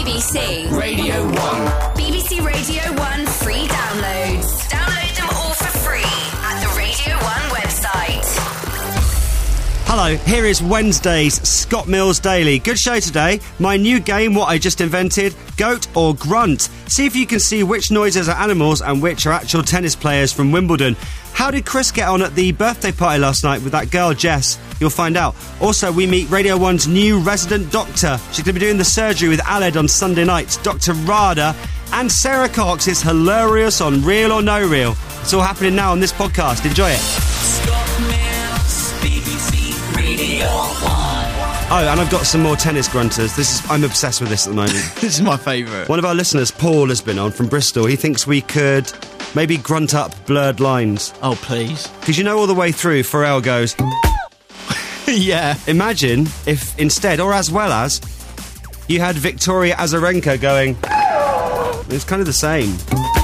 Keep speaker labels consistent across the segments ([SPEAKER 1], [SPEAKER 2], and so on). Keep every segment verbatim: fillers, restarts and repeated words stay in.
[SPEAKER 1] B B C
[SPEAKER 2] Radio one.
[SPEAKER 1] B B C Radio one free downloads. Download them all for free at the Radio one website.
[SPEAKER 3] Hello, here is Wednesday's Scott Mills Daily. Good show today. My new game, what I just invented, Goat or Grunt. See if you can see which noises are animals and which are actual tennis players from Wimbledon. How did Chris get on at the birthday party last night with that girl, Jess? You'll find out. Also, we meet Radio one's new resident doctor. She's going to be doing the surgery with Aled on Sunday night. Doctor Rada. And Sarah Cox is hilarious on Real or No Real. It's all happening now on this podcast. Enjoy it.
[SPEAKER 2] Scott Mills, B B C Radio one.
[SPEAKER 3] Oh, and I've got some more tennis grunters. This is I'm obsessed with this at the moment.
[SPEAKER 4] This is my favourite.
[SPEAKER 3] One of our listeners, Paul, has been on from Bristol. He thinks we could maybe grunt up Blurred Lines.
[SPEAKER 4] Oh, please.
[SPEAKER 3] Because you know all the way through, Pharrell goes...
[SPEAKER 4] Yeah.
[SPEAKER 3] Imagine if instead, or as well as, you had Victoria Azarenka going... It's kind of the same.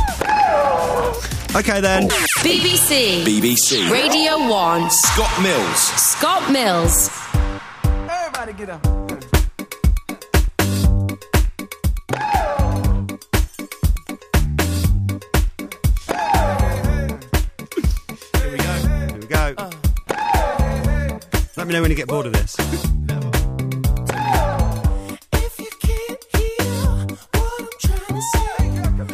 [SPEAKER 3] OK, then.
[SPEAKER 1] B B C
[SPEAKER 2] B B C
[SPEAKER 1] Radio one.
[SPEAKER 2] Scott Mills.
[SPEAKER 1] Scott Mills.
[SPEAKER 5] Everybody get up.
[SPEAKER 3] Here we go. Here we go. Uh. Let me know when you get bored of this.
[SPEAKER 5] If you can't hear what I'm trying to say, get down.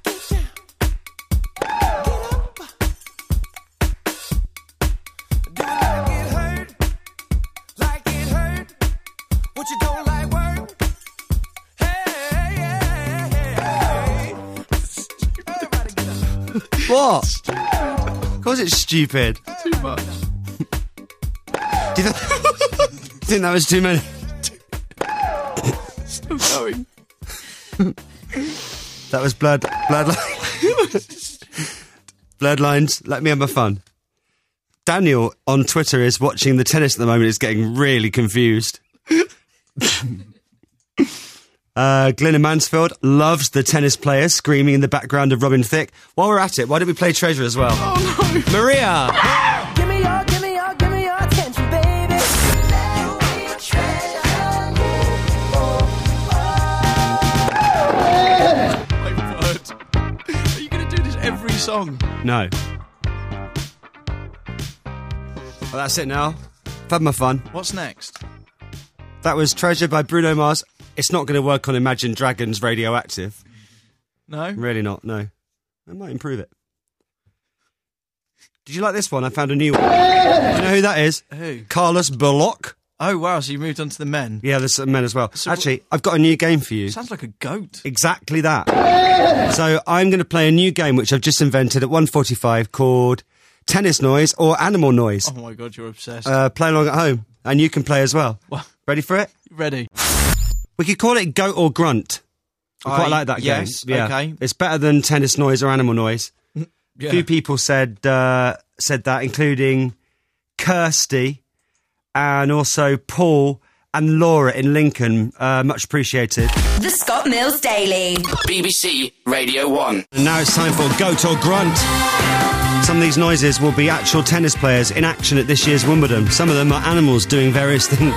[SPEAKER 5] Get up. Do it like it hurt, like it hurt. What you don't like work? Hey, hey, hey, hey. Everybody get up.
[SPEAKER 3] What? Of course it's stupid.
[SPEAKER 4] Too much.
[SPEAKER 3] Do you, th- Do you think that was too many?
[SPEAKER 4] Still going.
[SPEAKER 3] That was blood. Bloodlines. Bloodlines. Let me have my fun. Daniel on Twitter is watching the tennis at the moment. Is getting really confused. uh, Glenn in Mansfield loves the tennis players screaming in the background of Robin Thicke. While we're at it, why don't we play Treasure as well?
[SPEAKER 4] Oh, no.
[SPEAKER 3] Maria.
[SPEAKER 5] Give me your, give me your, give me your attention, baby.
[SPEAKER 4] My word. Are you going to do this every song?
[SPEAKER 3] No. Well, that's it now. I've had my fun.
[SPEAKER 4] What's next?
[SPEAKER 3] That was Treasure by Bruno Mars. It's not going to work on Imagine Dragons Radioactive.
[SPEAKER 4] No?
[SPEAKER 3] Really not, no. I might improve it. Did you like this one? I found a new one. Do you know who that is?
[SPEAKER 4] Who?
[SPEAKER 3] Carlos Bullock.
[SPEAKER 4] Oh, wow, so you moved on to the men.
[SPEAKER 3] Yeah, there's some men as well.
[SPEAKER 4] So
[SPEAKER 3] Actually, I've got a new game for you.
[SPEAKER 4] Sounds like a goat.
[SPEAKER 3] Exactly that. So I'm going to play a new game which I've just invented at one forty-five called Tennis Noise or Animal Noise.
[SPEAKER 4] Oh, my God, you're obsessed.
[SPEAKER 3] Uh, play along at home. And you can play as well.
[SPEAKER 4] What?
[SPEAKER 3] Ready for it?
[SPEAKER 4] Ready.
[SPEAKER 3] We could call it Goat or Grunt. I quite
[SPEAKER 4] I-
[SPEAKER 3] like that
[SPEAKER 4] yes,
[SPEAKER 3] game. Yeah.
[SPEAKER 4] okay.
[SPEAKER 3] It's better than Tennis Noise or Animal Noise.
[SPEAKER 4] Yeah.
[SPEAKER 3] A few people said uh, said that, including Kirsty and also Paul and Laura in Lincoln. Uh, much appreciated.
[SPEAKER 1] The Scott Mills Daily.
[SPEAKER 2] B B C Radio one.
[SPEAKER 3] And now it's time for Goat or Grunt. Some of these noises will be actual tennis players in action at this year's Wimbledon. Some of them are animals doing various things.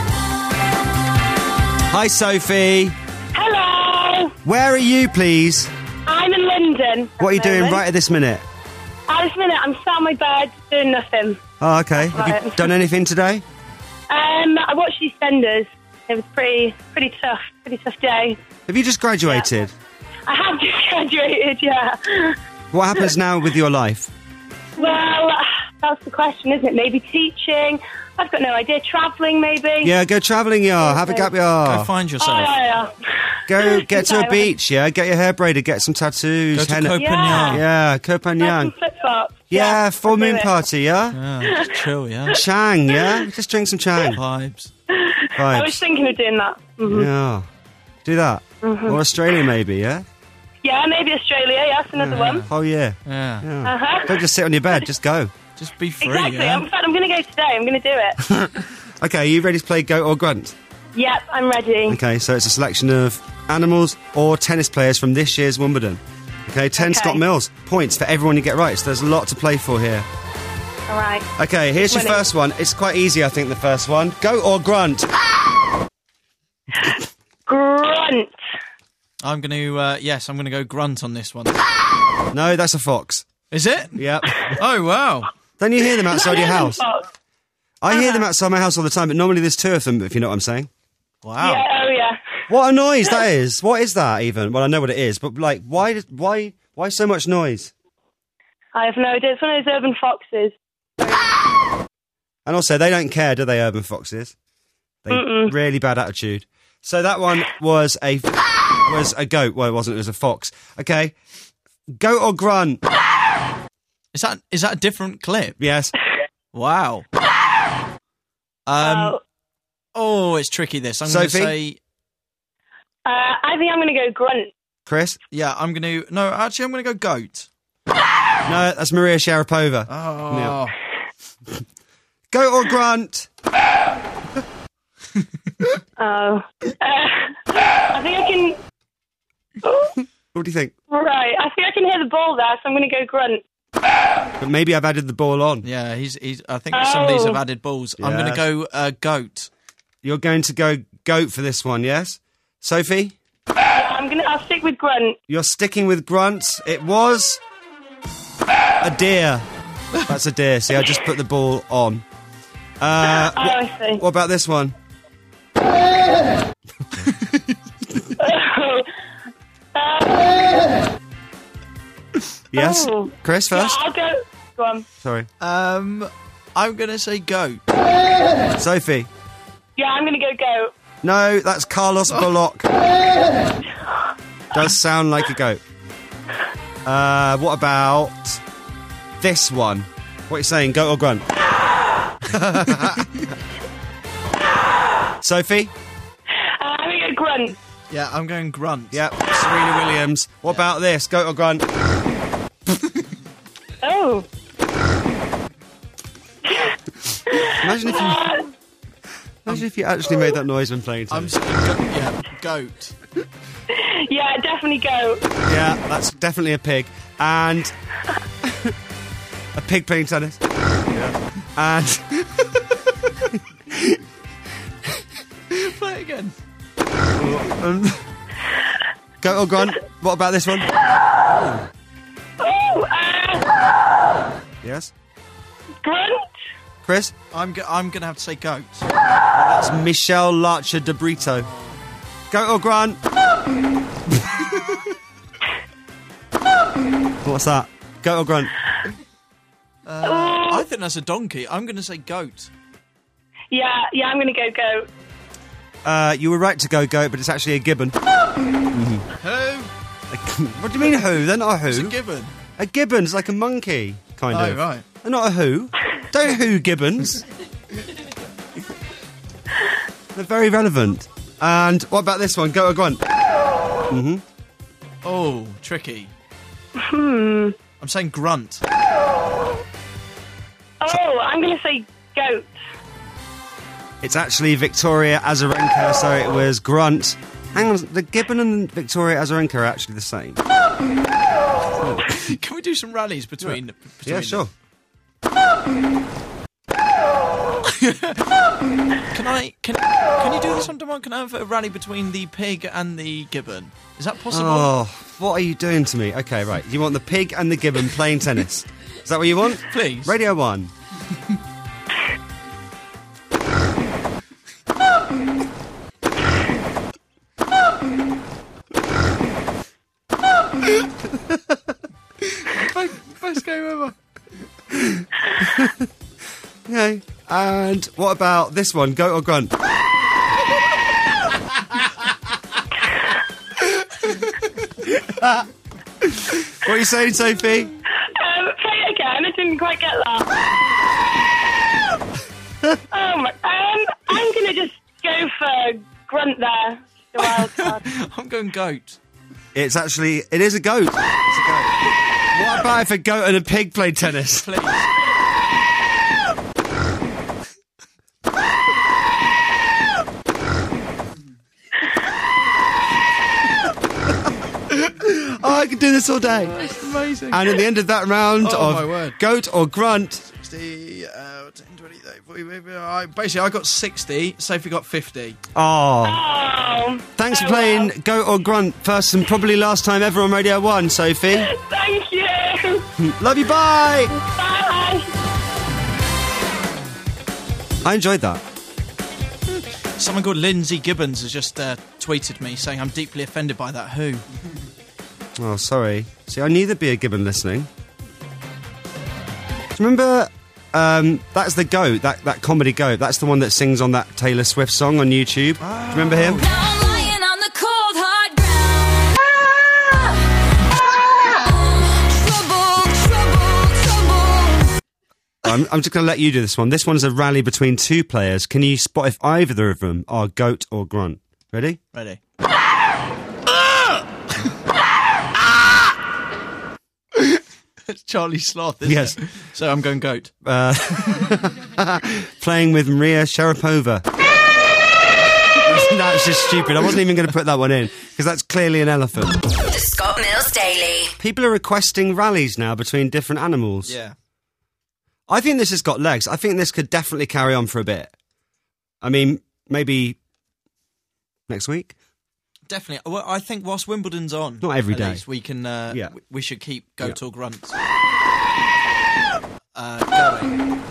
[SPEAKER 3] Hi, Sophie.
[SPEAKER 6] Hello.
[SPEAKER 3] Where are you, please?
[SPEAKER 6] I'm in London.
[SPEAKER 3] What are you doing right at this minute?
[SPEAKER 6] At this minute, I'm sat on my bed doing nothing.
[SPEAKER 3] Oh, okay. Have you
[SPEAKER 6] Right.
[SPEAKER 3] done anything today?
[SPEAKER 6] Um, I watched EastEnders. It was pretty, pretty tough. Pretty tough day.
[SPEAKER 3] Have you just graduated?
[SPEAKER 6] I have just graduated. Yeah.
[SPEAKER 3] What happens now with your life?
[SPEAKER 6] Well, that's the question, isn't it? Maybe teaching. I've got no idea. Travelling, maybe.
[SPEAKER 3] Yeah, go travelling, yeah. Have a gap,
[SPEAKER 4] Go
[SPEAKER 3] yeah.
[SPEAKER 4] find
[SPEAKER 6] Oh,
[SPEAKER 4] yourself.
[SPEAKER 6] yeah, yeah.
[SPEAKER 3] Go get to a
[SPEAKER 6] Yeah.
[SPEAKER 3] beach, yeah. Get your hair braided, get some tattoos.
[SPEAKER 4] Go to
[SPEAKER 3] henna-
[SPEAKER 4] Copenhagen.
[SPEAKER 6] Yeah.
[SPEAKER 3] Yeah,
[SPEAKER 6] Have some
[SPEAKER 3] Copenhagen.
[SPEAKER 6] flip-flops.
[SPEAKER 3] Yeah, full
[SPEAKER 6] I'll do
[SPEAKER 3] moon
[SPEAKER 6] it.
[SPEAKER 3] party, yeah.
[SPEAKER 4] Yeah, just chill, yeah.
[SPEAKER 3] Chang, yeah. Just drink some Chang.
[SPEAKER 4] Vibes.
[SPEAKER 6] I was
[SPEAKER 3] Vibes.
[SPEAKER 6] thinking of doing that. hmm
[SPEAKER 3] Yeah. Do that. Or Australia, maybe, yeah.
[SPEAKER 6] Yeah, maybe Australia. Yes, another one.
[SPEAKER 3] Oh yeah.
[SPEAKER 4] Yeah.
[SPEAKER 3] yeah.
[SPEAKER 6] Uh-huh.
[SPEAKER 3] Don't just sit on your bed. Just go.
[SPEAKER 4] Just be free,
[SPEAKER 6] Exactly.
[SPEAKER 4] yeah?
[SPEAKER 6] In fact, I'm going to go today. I'm going to do it.
[SPEAKER 3] Okay, are you ready to play Goat or Grunt?
[SPEAKER 6] Yep, I'm ready.
[SPEAKER 3] Okay, so it's a selection of animals or tennis players from this year's Wimbledon. Okay, ten
[SPEAKER 6] Okay.
[SPEAKER 3] Scott Mills points for everyone you get right. So there's a lot to play for here.
[SPEAKER 6] All right.
[SPEAKER 3] Okay, here's your
[SPEAKER 6] Winning.
[SPEAKER 3] first one. It's quite easy, I think, the first one. Goat or Grunt?
[SPEAKER 6] Grunt.
[SPEAKER 4] I'm going to, uh, yes, I'm going to go grunt on this one.
[SPEAKER 3] No, that's a fox.
[SPEAKER 4] Is it?
[SPEAKER 3] Yep.
[SPEAKER 4] Oh, wow.
[SPEAKER 3] Don't you hear them outside your house?
[SPEAKER 6] Fox.
[SPEAKER 3] I hear them outside my house all the time, but normally there's two of them, if you know what I'm saying.
[SPEAKER 4] Wow.
[SPEAKER 6] Yeah, oh yeah.
[SPEAKER 3] What a noise that is. What is that even? Well, I know what it is, but like, why, does- why, why so much noise?
[SPEAKER 6] I have no idea. It's one of those urban foxes.
[SPEAKER 3] And also, they don't care, do they, urban foxes? They
[SPEAKER 6] Mm-mm.
[SPEAKER 3] really bad attitude. So that one was a was a goat. Well, it wasn't. It was a fox. Okay, goat or grunt?
[SPEAKER 4] Is that is that a different clip?
[SPEAKER 3] Yes.
[SPEAKER 4] Wow. Um.
[SPEAKER 6] Oh.
[SPEAKER 4] Oh, it's tricky. This. I'm going to
[SPEAKER 3] Sophie?
[SPEAKER 4] say.
[SPEAKER 6] Uh, I think I'm going to go grunt.
[SPEAKER 3] Chris?
[SPEAKER 4] Yeah, I'm going to. No, actually, I'm going to go goat.
[SPEAKER 3] No, that's Maria Sharapova.
[SPEAKER 4] Oh.
[SPEAKER 3] Goat or grunt?
[SPEAKER 6] Oh. Uh, I think I can... Oh,
[SPEAKER 3] What do you think?
[SPEAKER 6] right. I think I can hear the ball there, so I'm going to go grunt.
[SPEAKER 3] But maybe I've added the ball on.
[SPEAKER 4] Yeah, he's. he's. I think some of these have added balls. I'm going to
[SPEAKER 3] Yes.
[SPEAKER 4] go uh, goat.
[SPEAKER 3] You're going to go goat for this one, yes? Sophie?
[SPEAKER 6] Yeah, I'm gonna. I'll stick with grunt.
[SPEAKER 3] You're sticking with grunts. It was a deer. That's a deer. See, I just put the ball on. Uh,
[SPEAKER 6] Oh, I see.
[SPEAKER 3] what about this one?
[SPEAKER 6] uh,
[SPEAKER 3] Yes?
[SPEAKER 6] Oh.
[SPEAKER 3] Chris
[SPEAKER 6] yeah,
[SPEAKER 3] first?
[SPEAKER 6] I'll go. Go on.
[SPEAKER 3] Sorry.
[SPEAKER 4] Um, I'm going to say goat.
[SPEAKER 3] Sophie?
[SPEAKER 6] Yeah, I'm gonna go goat.
[SPEAKER 3] No, that's Carlos Bullock. Does sound like a goat. Uh, what about this one? What are you saying, goat or grunt? Sophie?
[SPEAKER 6] Uh, I'm gonna go grunt.
[SPEAKER 4] Yeah, I'm going grunt.
[SPEAKER 3] Yep, Serena Williams. What about this, goat or grunt?
[SPEAKER 6] Oh.
[SPEAKER 3] Imagine if you... Imagine if you actually made that noise when playing
[SPEAKER 4] I'm
[SPEAKER 3] tennis.
[SPEAKER 4] saying go- yeah, goat.
[SPEAKER 6] Yeah, definitely goat.
[SPEAKER 3] Yeah, that's definitely a pig. And... a pig playing tennis. Yeah. And...
[SPEAKER 4] Play it again.
[SPEAKER 3] um, goat or grunt? What about this one?
[SPEAKER 6] Oh, uh,
[SPEAKER 3] Yes?
[SPEAKER 6] grunt.
[SPEAKER 3] Chris?
[SPEAKER 4] I'm go- I'm going to have to say goat.
[SPEAKER 3] That's Michelle Larcher de Brito. Goat or grunt? What's that? Goat or grunt?
[SPEAKER 4] Uh, I think that's a donkey. I'm going to say goat.
[SPEAKER 6] Yeah, yeah, I'm gonna go goat.
[SPEAKER 3] Uh, you were right to go goat, but it's actually a gibbon.
[SPEAKER 4] Who?
[SPEAKER 3] What do you mean who? They're not a
[SPEAKER 4] It's a
[SPEAKER 3] who.
[SPEAKER 4] gibbon.
[SPEAKER 3] A gibbon's like a monkey, kind
[SPEAKER 4] Oh,
[SPEAKER 3] of.
[SPEAKER 4] right.
[SPEAKER 3] They're not a who. Don't who gibbons. They're very relevant. And what about this one? Goat or grunt?
[SPEAKER 4] Oh, tricky.
[SPEAKER 6] Hmm.
[SPEAKER 4] I'm saying grunt.
[SPEAKER 6] Oh, I'm gonna say goat.
[SPEAKER 3] It's actually Victoria Azarenka, so it was grunt. Hang on, the gibbon and Victoria Azarenka are actually the same.
[SPEAKER 4] Can we do some rallies between? between
[SPEAKER 3] Yeah, sure.
[SPEAKER 4] Can I? Can Can you do this on demand? Can I have a rally between the pig and the gibbon? Is that possible?
[SPEAKER 3] Oh, what are you doing to me? Okay, right. You want the pig and the gibbon playing tennis? Is that what you want?
[SPEAKER 4] Please.
[SPEAKER 3] Radio One.
[SPEAKER 4] Best game ever.
[SPEAKER 3] Okay. And what about this one? Goat or grunt? What are you saying, Sophie?
[SPEAKER 6] Um, play it again. I didn't quite get that. oh my. Um, I'm gonna just go for grunt there. The wild card.
[SPEAKER 4] I'm going goat.
[SPEAKER 3] It's actually, it is a goat. It's a goat. What about if a goat and a pig played tennis?
[SPEAKER 4] Please.
[SPEAKER 3] Oh, I could do this all day.
[SPEAKER 4] That's amazing.
[SPEAKER 3] And at the end of that round
[SPEAKER 4] Oh, my
[SPEAKER 3] of
[SPEAKER 4] word.
[SPEAKER 3] goat or grunt,
[SPEAKER 4] sixty, uh, ten, twenty, thirty, I- basically, I got sixty. Sophie got fifty.
[SPEAKER 3] Oh.
[SPEAKER 6] Oh,
[SPEAKER 3] Thanks for
[SPEAKER 6] oh,
[SPEAKER 3] playing
[SPEAKER 6] well.
[SPEAKER 3] Goat or Grunt. First and probably last time ever on Radio one, Sophie.
[SPEAKER 6] Thank you.
[SPEAKER 3] Love you, bye!
[SPEAKER 6] Bye.
[SPEAKER 3] I enjoyed that.
[SPEAKER 4] Someone called Lindsay Gibbons has just uh, tweeted me saying I'm deeply offended by that Who.
[SPEAKER 3] Oh, sorry. See, I knew there'd be a Gibbon listening. Do you remember... Um, that's the Goat, that, that comedy Goat. That's the one that sings on that Taylor Swift song on YouTube. Do you remember him?
[SPEAKER 1] Now I'm lying on the cold hard ground. Trouble, trouble, trouble.
[SPEAKER 3] I'm, I'm just going to let you do this one. This one's a rally between two players. Can you spot if either of them are Goat or Grunt? Ready?
[SPEAKER 4] Ready? It's Charlie Sloth, isn't
[SPEAKER 3] Yes.
[SPEAKER 4] it? So I'm going Goat.
[SPEAKER 3] Uh, playing with Maria Sharapova. That's, that's just stupid. I wasn't even going to put that one in because that's clearly an elephant.
[SPEAKER 1] The Scott Mills Daily.
[SPEAKER 3] People are requesting rallies now between different animals.
[SPEAKER 4] Yeah.
[SPEAKER 3] I think this has got legs. I think this could definitely carry on for a bit. I mean, maybe next week?
[SPEAKER 4] Definitely. Well, I think whilst Wimbledon's on,
[SPEAKER 3] Not every
[SPEAKER 4] at
[SPEAKER 3] day.
[SPEAKER 4] least we can. Uh,
[SPEAKER 3] Yeah.
[SPEAKER 4] w- We should keep Goat
[SPEAKER 3] Yeah.
[SPEAKER 4] or Grunt. Uh, going.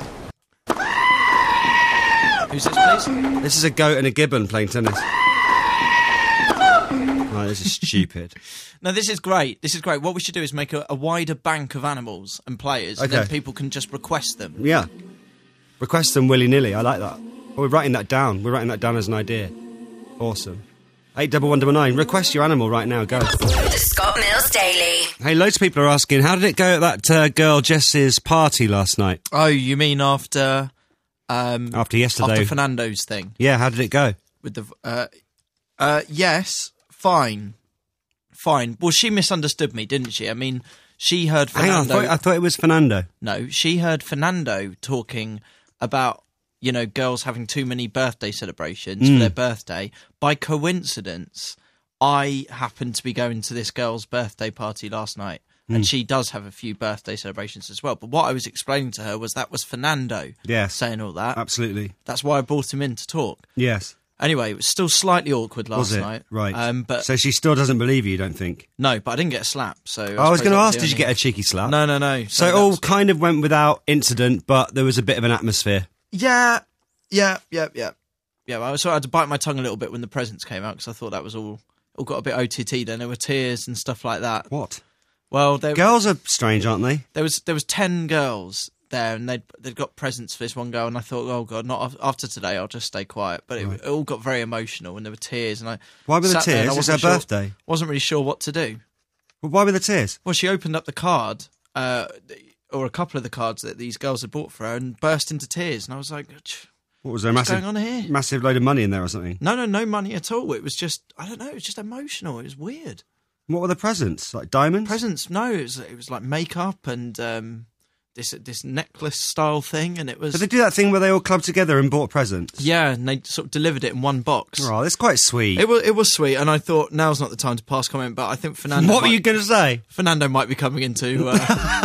[SPEAKER 4] Who's this, please?
[SPEAKER 3] This is a goat and a gibbon playing tennis. Oh, this is stupid.
[SPEAKER 4] No, this is great. This is great. What we should do is make a, a wider bank of animals and players, and then
[SPEAKER 3] Okay.
[SPEAKER 4] people can just request them.
[SPEAKER 3] Yeah. Request them willy-nilly. I like that. Oh, we're writing that down. We're writing that down as an idea. Awesome. eight double one double nine. Request your animal right now. Go.
[SPEAKER 1] The Scott Mills Daily.
[SPEAKER 3] Hey, loads of people are asking, how did it go at that uh, girl Jess's party last night?
[SPEAKER 4] Oh, you mean after um,
[SPEAKER 3] After yesterday.
[SPEAKER 4] after Fernando's thing
[SPEAKER 3] Yeah, how did it go?
[SPEAKER 4] with the? Uh, uh, yes, fine, fine. Well, she misunderstood me, didn't she? I mean, she heard
[SPEAKER 3] Hang on, I
[SPEAKER 4] Fernando.
[SPEAKER 3] thought, I thought it was Fernando.
[SPEAKER 4] No, she heard Fernando talking about, you know, girls having too many birthday celebrations
[SPEAKER 3] Mm.
[SPEAKER 4] for their birthday. By coincidence, I happened to be going to this girl's birthday party last night,
[SPEAKER 3] Mm.
[SPEAKER 4] and she does have a few birthday celebrations as well. But what I was explaining to her was that was Fernando
[SPEAKER 3] Yes.
[SPEAKER 4] saying all that.
[SPEAKER 3] Absolutely.
[SPEAKER 4] That's why I brought him in to talk.
[SPEAKER 3] Yes.
[SPEAKER 4] Anyway, it was still slightly awkward last
[SPEAKER 3] Was it?
[SPEAKER 4] night.
[SPEAKER 3] Right.
[SPEAKER 4] Um, but
[SPEAKER 3] So she still doesn't believe you, you don't think?
[SPEAKER 4] no, but I didn't get a slap. So I,
[SPEAKER 3] I was going to ask,
[SPEAKER 4] the
[SPEAKER 3] did you
[SPEAKER 4] only-
[SPEAKER 3] get a cheeky slap?
[SPEAKER 4] No, no, no.
[SPEAKER 3] So it
[SPEAKER 4] that
[SPEAKER 3] all
[SPEAKER 4] was-
[SPEAKER 3] kind of went without incident, but there was a bit of an atmosphere.
[SPEAKER 4] Yeah, yeah, yeah, yeah. Yeah, well, I sort of had to bite my tongue a little bit when the presents came out because I thought that was all all got a bit O T T. Then there were tears and stuff like that.
[SPEAKER 3] What?
[SPEAKER 4] Well, there,
[SPEAKER 3] Girls are strange, aren't they?
[SPEAKER 4] there was there was ten girls there, and they'd they'd got presents for this one girl, and I thought, oh god, not af- after today. I'll just stay quiet. But it, it all got very emotional, and there were tears, and I
[SPEAKER 3] Why were the
[SPEAKER 4] sat there and I
[SPEAKER 3] tears? It's her
[SPEAKER 4] wasn't sure-
[SPEAKER 3] birthday.
[SPEAKER 4] Wasn't really sure what to do.
[SPEAKER 3] Well, why were the tears?
[SPEAKER 4] Well, she opened up the card, uh, or a couple of the cards that these girls had bought for her, and burst into tears, and I was like, "Ch-
[SPEAKER 3] What was there? A
[SPEAKER 4] what's
[SPEAKER 3] massive,
[SPEAKER 4] going on here?"
[SPEAKER 3] massive load of money in there or something?
[SPEAKER 4] No, no, no money at all. It was just, I don't know, it was just emotional. It was weird.
[SPEAKER 3] What were the presents? Like diamonds?
[SPEAKER 4] Presents? No, it was it was like makeup and um, this this necklace style thing, and it was
[SPEAKER 3] Did they do that thing where they all clubbed together and bought presents?
[SPEAKER 4] yeah, and they sort of delivered it in one box.
[SPEAKER 3] Oh, that's quite sweet.
[SPEAKER 4] It was it was sweet, and I thought now's not the time to pass comment, but I think Fernando.
[SPEAKER 3] What were
[SPEAKER 4] might,
[SPEAKER 3] you going to say?
[SPEAKER 4] Fernando might be coming into uh,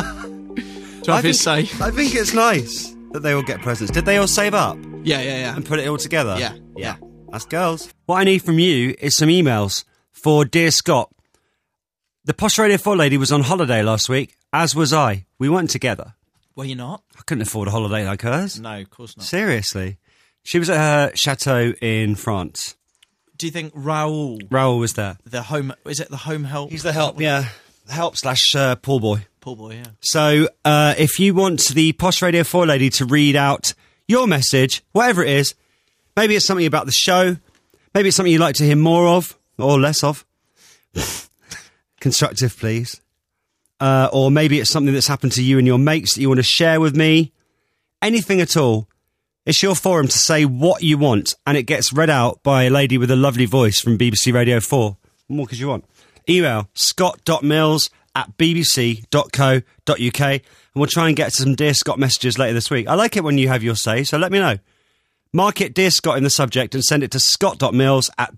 [SPEAKER 4] to
[SPEAKER 3] I
[SPEAKER 4] have his say.
[SPEAKER 3] think, I think it's nice that they all get presents. Did they all save up
[SPEAKER 4] Yeah, yeah, yeah.
[SPEAKER 3] and put it all together?
[SPEAKER 4] Yeah, yeah.
[SPEAKER 3] That's girls. What I need from you is some emails for Dear Scott. The Posh Radio four lady was on holiday last week, as was I. We went together.
[SPEAKER 4] Were you not?
[SPEAKER 3] I couldn't afford a holiday like hers.
[SPEAKER 4] No, of course not.
[SPEAKER 3] Seriously. She was at her chateau in France.
[SPEAKER 4] Do you think Raoul,
[SPEAKER 3] Raoul was there.
[SPEAKER 4] the home, is it the home help?
[SPEAKER 3] He's the help, yeah. The help slash uh, pool boy.
[SPEAKER 4] Poor boy, yeah.
[SPEAKER 3] So uh, if you want the Posh Radio four lady to read out your message, whatever it is, maybe it's something about the show, maybe it's something you'd like to hear more of, or less of. Constructive, please. Uh, or maybe it's something that's happened to you and your mates that you want to share with me. Anything at all. It's your forum to say what you want, and it gets read out by a lady with a lovely voice from B B C Radio four. What more could you want? Email scott.mills at bbc.co.uk, and we'll try and get some Dear Scott messages later this week. I like it when you have your say, so let me know. Mark it Dear Scott in the subject and send it to scott.mills at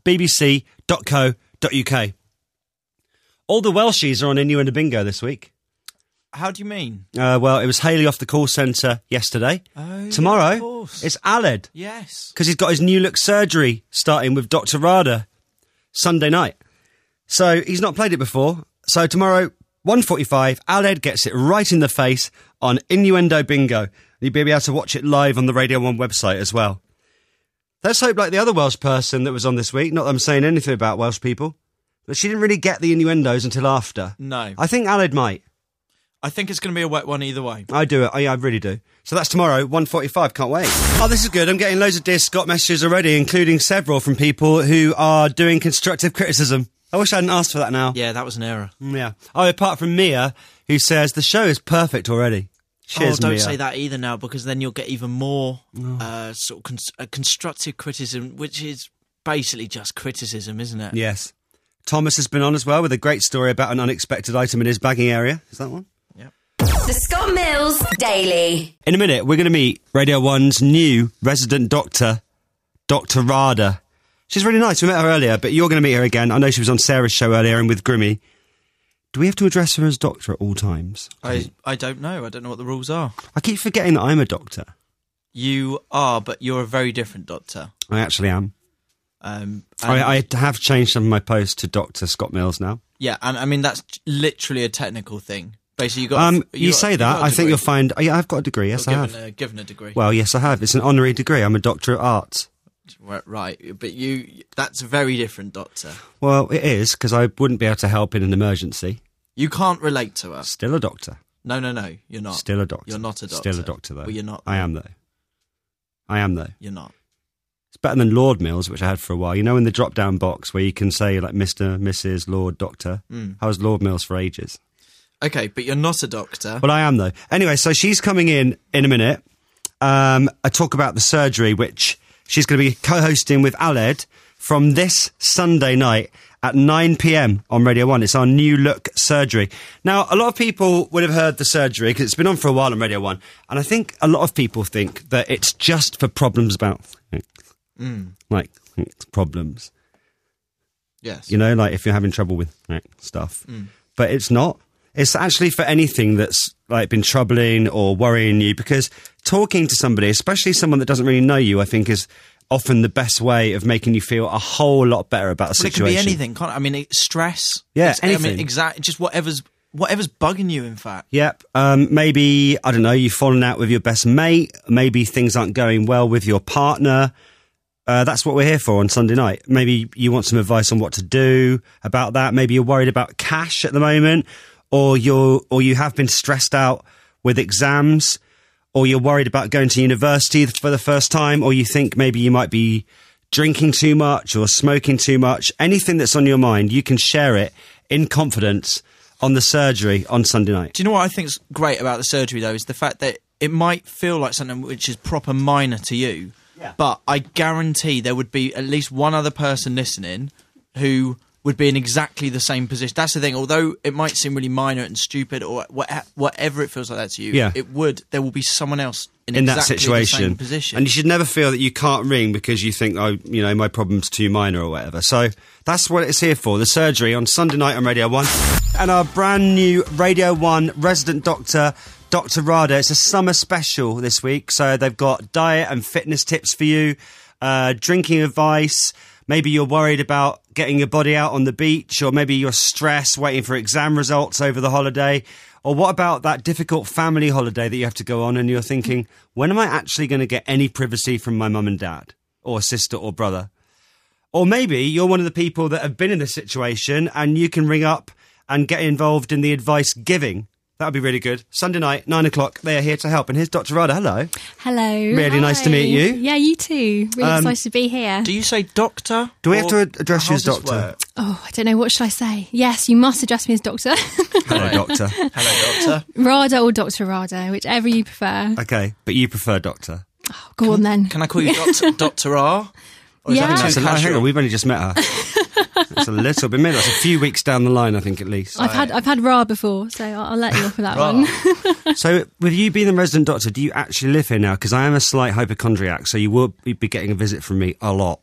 [SPEAKER 3] bbc.co.uk. All the Welshies are on Innuendo Bingo this week.
[SPEAKER 4] How do you mean?
[SPEAKER 3] Uh, well, it was Haley off the call centre yesterday.
[SPEAKER 4] Oh, yeah,
[SPEAKER 3] Tomorrow,
[SPEAKER 4] of course.
[SPEAKER 3] it's Aled.
[SPEAKER 4] Yes.
[SPEAKER 3] Because he's got his new look surgery starting with Doctor Rada Sunday night. So he's not played it before. So tomorrow, one forty-five, Aled gets it right in the face on Innuendo Bingo. You'll be able to watch it live on the Radio one website as well. Let's hope like the other Welsh person that was on this week, not that I'm saying anything about Welsh people, but she didn't really get the innuendos until after.
[SPEAKER 4] No.
[SPEAKER 3] I think Aled might.
[SPEAKER 4] I think it's going to be a wet one either way.
[SPEAKER 3] I do it. I, I really do. So that's tomorrow, one forty-five. Can't wait. Oh, this is good. I'm getting loads of Dear Scott messages already, including several from people who are doing constructive criticism. I wish I hadn't asked for that now.
[SPEAKER 4] Yeah, that was an error.
[SPEAKER 3] Yeah. Oh, apart from Mia, who says the show is perfect already. Cheers,
[SPEAKER 4] oh, don't
[SPEAKER 3] Mia.
[SPEAKER 4] say that either now, because then you'll get even more uh, sort of cons- uh, constructive criticism, which is basically just criticism, isn't it?
[SPEAKER 3] Yes. Thomas has been on as well with a great story about an unexpected item in his bagging area. Is that one?
[SPEAKER 4] Yep.
[SPEAKER 1] The Scott Mills Daily.
[SPEAKER 3] In a minute, we're going to meet Radio one's new resident doctor, Doctor Rada. She's really nice. We met her earlier, but you're going to meet her again. I know she was on Sarah's show earlier and with Grimmy. Do we have to address her as doctor at all times?
[SPEAKER 4] I, I don't know. I don't know what the rules are.
[SPEAKER 3] I keep forgetting that I'm a doctor.
[SPEAKER 4] You are, but you're a very different doctor.
[SPEAKER 3] I actually am.
[SPEAKER 4] Um,
[SPEAKER 3] I,
[SPEAKER 4] and-
[SPEAKER 3] I have changed some of my posts to Doctor Scott Mills now.
[SPEAKER 4] Yeah, and I mean, that's literally a technical thing. Basically, you got.
[SPEAKER 3] Um,
[SPEAKER 4] a,
[SPEAKER 3] you
[SPEAKER 4] got-
[SPEAKER 3] say
[SPEAKER 4] you
[SPEAKER 3] that.
[SPEAKER 4] got a
[SPEAKER 3] I think
[SPEAKER 4] degree.
[SPEAKER 3] you'll find... Oh, yeah, I've got a degree. Yes,
[SPEAKER 4] Or
[SPEAKER 3] I
[SPEAKER 4] given
[SPEAKER 3] have.
[SPEAKER 4] A, given a degree.
[SPEAKER 3] Well, yes, I have. It's an honorary degree. I'm a Doctor of Arts.
[SPEAKER 4] Right, but you. That's a very different doctor.
[SPEAKER 3] Well, it is, because I wouldn't be able to help in an emergency.
[SPEAKER 4] You can't relate to her.
[SPEAKER 3] Still a doctor.
[SPEAKER 4] No, no, no. You're not.
[SPEAKER 3] Still a doctor.
[SPEAKER 4] You're not a doctor.
[SPEAKER 3] Still a doctor, though.
[SPEAKER 4] Well, you're not.
[SPEAKER 3] I am, though. I am, though.
[SPEAKER 4] You're not.
[SPEAKER 3] It's better than Lord Mills, which I had for a while. You know, in the drop-down box where you can say, like, Mister, Missus, Lord, Doctor.
[SPEAKER 4] Mm.
[SPEAKER 3] I was Lord Mills for ages.
[SPEAKER 4] Okay, but you're not a doctor.
[SPEAKER 3] Well, I am, though. Anyway, so she's coming in in a minute. Um, I talk about the surgery, which she's going to be co-hosting with Aled from this Sunday night at nine p.m. on Radio one. It's our new look surgery. Now, a lot of people would have heard the surgery because it's been on for a while on Radio one. And I think a lot of people think that it's just for problems about,
[SPEAKER 4] Mm.
[SPEAKER 3] like, problems.
[SPEAKER 4] Yes.
[SPEAKER 3] You know, like if you're having trouble with like, stuff.
[SPEAKER 4] Mm.
[SPEAKER 3] But it's not. It's actually for anything that's like been troubling or worrying you, because talking to somebody, especially someone that doesn't really know you, I think is often the best way of making you feel a whole lot better about a
[SPEAKER 4] Well, it
[SPEAKER 3] situation.
[SPEAKER 4] can be anything, can't it? I mean, it's stress.
[SPEAKER 3] Yeah,
[SPEAKER 4] It's- I
[SPEAKER 3] anything.
[SPEAKER 4] mean, exactly. Just whatever's whatever's bugging you. In fact.
[SPEAKER 3] Yep. Um, maybe, I don't know, you've fallen out with your best mate. Maybe things aren't going well with your partner. Uh, that's what we're here for on Sunday night. Maybe you want some advice on what to do about that. Maybe you're worried about cash at the moment, or you're, or you have been stressed out with exams, or you're worried about going to university for the first time, or you think maybe you might be drinking too much or smoking too much. Anything that's on your mind, you can share it in confidence on the surgery on Sunday night.
[SPEAKER 4] Do you know what I think's great about the surgery though is the fact that it might feel like something which is proper minor to you,
[SPEAKER 3] Yeah.
[SPEAKER 4] but I guarantee there would be at least one other person listening who would be in exactly the same position. That's the thing. Although it might seem really minor and stupid, or what, whatever it feels like that to you,
[SPEAKER 3] Yeah.
[SPEAKER 4] it would. There will be someone else in,
[SPEAKER 3] in
[SPEAKER 4] exactly
[SPEAKER 3] that situation.
[SPEAKER 4] the same position.
[SPEAKER 3] And you should never feel that you can't ring because you think, oh, you know, my problem's too minor or whatever. So that's what it's here for, the surgery on Sunday night on Radio one. And our brand new Radio one resident doctor, Doctor Rada. It's a summer special this week. So they've got diet and fitness tips for you, uh, drinking advice. Maybe you're worried about getting your body out on the beach, or maybe you're stressed waiting for exam results over the holiday. Or what about that difficult family holiday that you have to go on and you're thinking, when am I actually going to get any privacy from my mum and dad or sister or brother? Or maybe you're one of the people that have been in this situation and you can ring up and get involved in the advice giving. That would be really good. Sunday night, nine o'clock, they are here to help. And here's Doctor Rada. Hello.
[SPEAKER 7] Hello.
[SPEAKER 3] Really nice to
[SPEAKER 7] Hi.
[SPEAKER 3] meet you.
[SPEAKER 7] Yeah, you too. Really
[SPEAKER 3] Um,
[SPEAKER 7] excited to be here.
[SPEAKER 4] Do you say doctor?
[SPEAKER 3] Do we have
[SPEAKER 4] or
[SPEAKER 3] to ad- address you
[SPEAKER 4] how
[SPEAKER 3] as
[SPEAKER 4] does this
[SPEAKER 3] doctor?
[SPEAKER 4] work?
[SPEAKER 7] Oh, I don't know. What should I say? Yes, you must address me as doctor.
[SPEAKER 3] Hello,
[SPEAKER 4] Right.
[SPEAKER 3] Doctor.
[SPEAKER 4] Hello, doctor.
[SPEAKER 7] Rada or Doctor Rada, whichever you prefer.
[SPEAKER 3] Okay, but you prefer Doctor.
[SPEAKER 7] Oh, go on then.
[SPEAKER 4] Can I call you Doctor Doctor R? Or is
[SPEAKER 7] Yeah.
[SPEAKER 4] that too
[SPEAKER 3] That's a, hang
[SPEAKER 4] casual?
[SPEAKER 3] on, we've only just met her. That's a little bit. Maybe that's a few weeks down the line, I think, at least.
[SPEAKER 7] I've had I've had Ra before, so I'll, I'll let you off with that one.
[SPEAKER 3] So, with you being the resident doctor, do you actually live here now? Because I am a slight hypochondriac, so you will be getting a visit from me a lot.